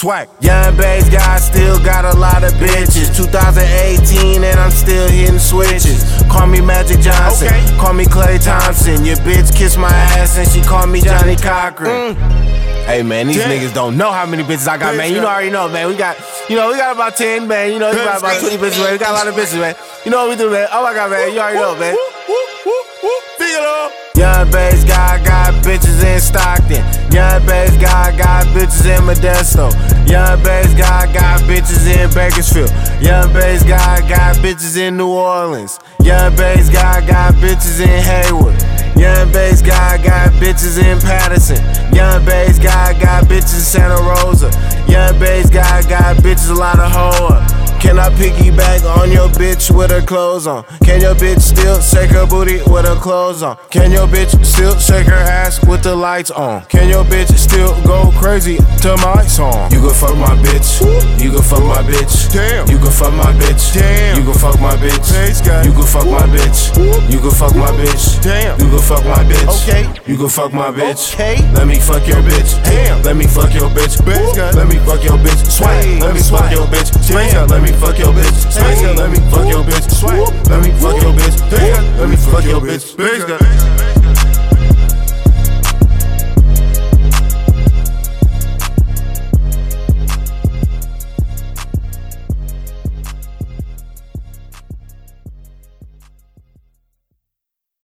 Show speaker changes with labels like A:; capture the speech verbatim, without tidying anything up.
A: Swag. Young bass guy still got a lot of bitches. two thousand eighteen and I'm still hitting switches. Call me Magic Johnson, okay. Call me Klay Thompson. Your bitch kissed my ass and she called me Johnny Cochran. Mm. Hey man, these Damn. niggas don't know how many bitches I got, man. You know, already know, man. We got, you know, we got about ten, man. You know, we got about twenty bitches, man. We got a lot of bitches, man. You know what we do, man. Oh my God, man. You already know, man. Young bass guy got bitches in Stockton. Young bass guy got bitches in Modesto. Young bass guy got bitches in Bakersfield. Young bass guy got bitches in New Orleans. Young bass guy got bitches in Hayward. Young bass guy got bitches in Patterson. Young bass guy got bitches in Santa Rosa. Young bass guy got bitches a lot of hoe. Can I piggyback on your bitch with her clothes on? Can your bitch still shake her booty with her clothes on? Can your bitch still shake her ass with the lights on? Can your bitch still go crazy to my song? You can fuck my bitch. You can fuck my bitch. Damn. You can fuck my bitch. Damn. You can fuck my bitch. You can fuck my bitch. You can fuck my bitch. Damn. You can fuck my bitch. Okay. You can fuck my bitch. Okay. Let me fuck your bitch. Damn. Let me fuck your bitch. Let me fuck your bitch. Swag. Let me fuck your bitch. Damn. Let me fuck your bitch. Let me fuck your bitch. Let me fuck your bitch. Let me fuck your bitch.